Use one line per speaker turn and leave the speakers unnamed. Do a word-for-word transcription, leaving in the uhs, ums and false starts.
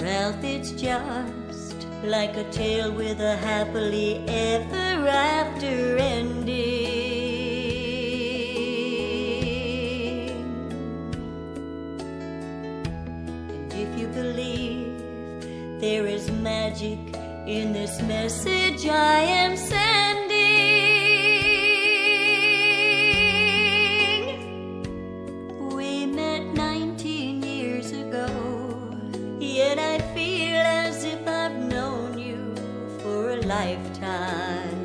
else it's just like a tale with a happily ever after ending. And if you believe there is magic in this message I am sending, we met nineteen years ago, yet I feel as if I've known you for a lifetime.